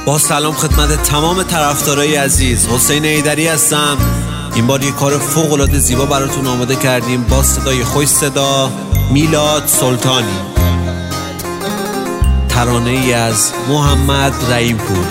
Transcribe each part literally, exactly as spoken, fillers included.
با سلام خدمت تمام طرفدارای عزیز، حسین ایدری هستم. این بار یک کار فوق‌العاده زیبا براتون آماده کردیم با صدای خوش صدا میلاد سلطانی، ترانه ای از محمد رحیم‌پور.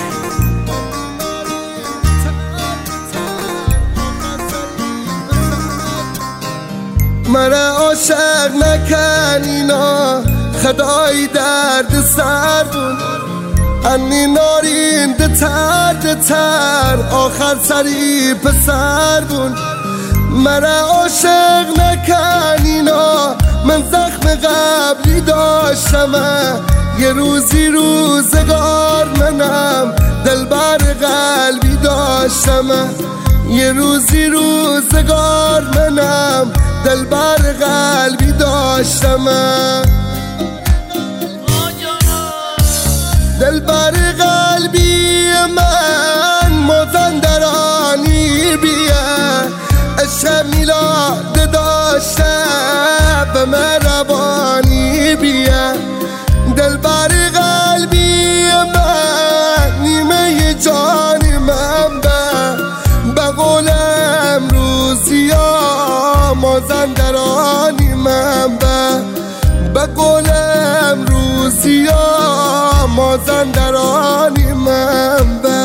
مرا عاشق نکن اینا خدای درد سردون انی نارین ده تر ده تر آخر سری پسردون. مرا عاشق نکن اینا من زخم قبلی داشتم، یه روزی روزگار منم دلبر قلبی داشتم، یه روزی روزگار منم دلبر قلبی داشتم، دلبر قلبی من مازندرانی بیه، عشق میلاد داشته به مهربانی بیه، دلبر قلبی من نیمه جان من به به قول امروزی ها مازندرانی من به به قول امروزی ها مازندرانی من به.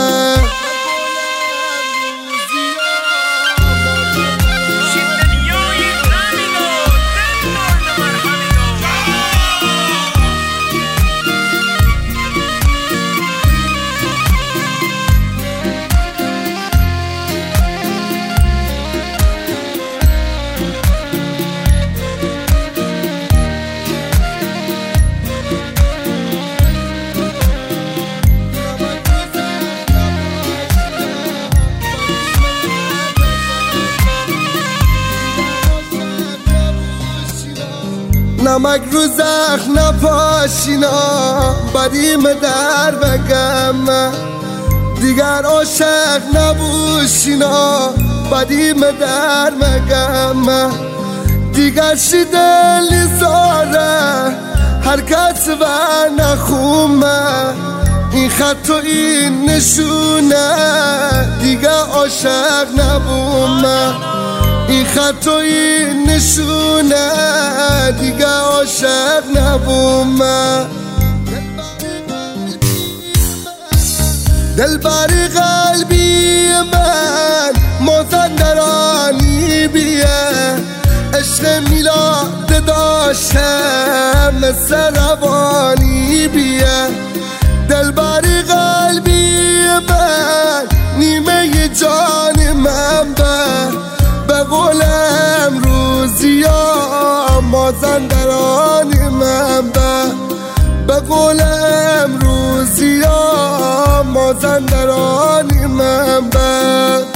نمک رو زخم نپاشینا بریم در بگم، دیگر عاشق نبوشینا بدیم در مگم، دیگر شی دلی زاره حرکت و نخومه، این خط و این نشونه دیگر عاشق نبومه، این خط و این نشونه دیگه عاشق نبومه، دلبر قلبی من مازندرانی بیه، عشق میلاد داشته مثل روانی بیه، دلبر قلبی من نیمه جان من به به قول امروزی ها مازندرانی من به به قول امروزی ها مازندرانی من به.